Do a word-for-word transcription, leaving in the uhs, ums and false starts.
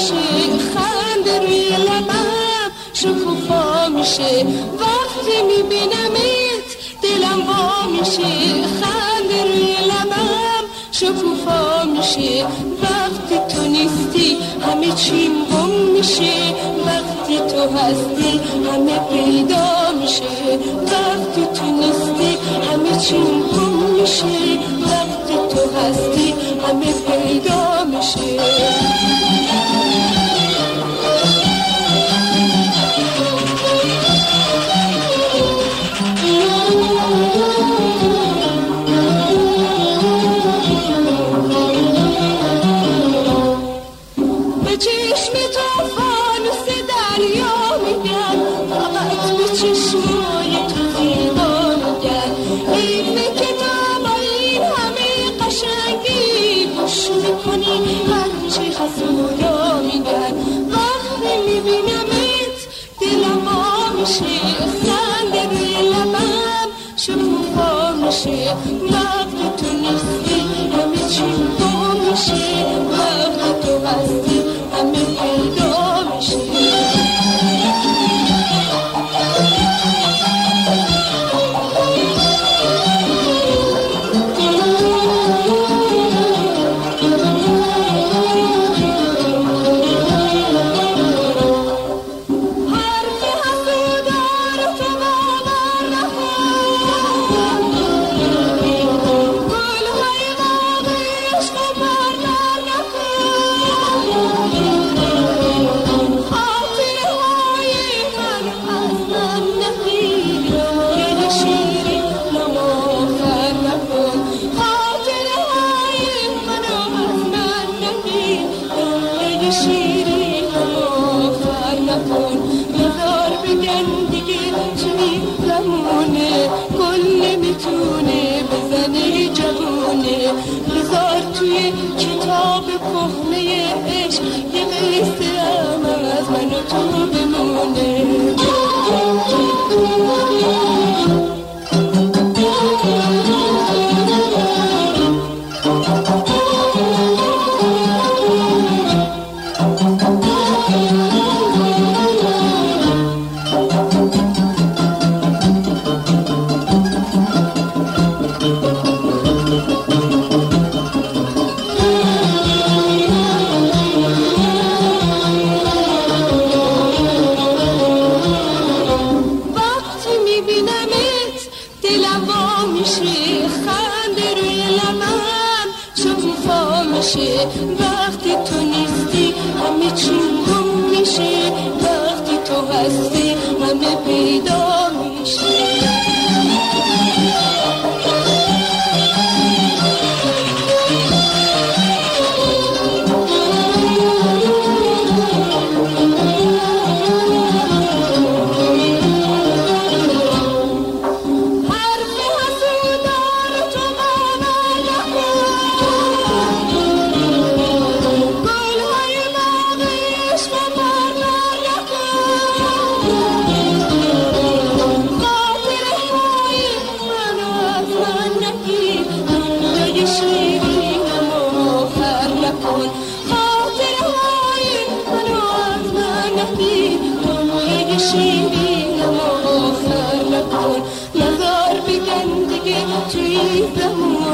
میشه، خنده روی لبم شکوفا میشه. وقتی میبینمت دلم وا میشه، خنده روی لبم شکوفا میشه. وقتی تو نیستی همه چیم گم میشه، وقتی تو هستی همه پیدا میشه. وقتی تو نیستی همه چیم گم میشه، وقتی تو هستی همه پیدا میشه. به چشم تو فانوس دریا میگن، فقط به چشمای تو زیبا میگن. حیفه که تو با این همه قشنگی گوش میکنی هرچی حسودا میگن. وقتی میبینمت دلم وا میشه، خنده روی لبم شکوفا میشه. وقتی تو نیستی همه چی گم میشه، وقتی تو هستی همه پیدا میشه. توی کتاب کهنه عشق یه قصه هم از من و تو بمونه. وقتی تو نیستی همه چی گم میشه، وقتی تو هستی همه پیدا میشه. شیرینم آخر نکن، نظر بگن دیگه توی زمان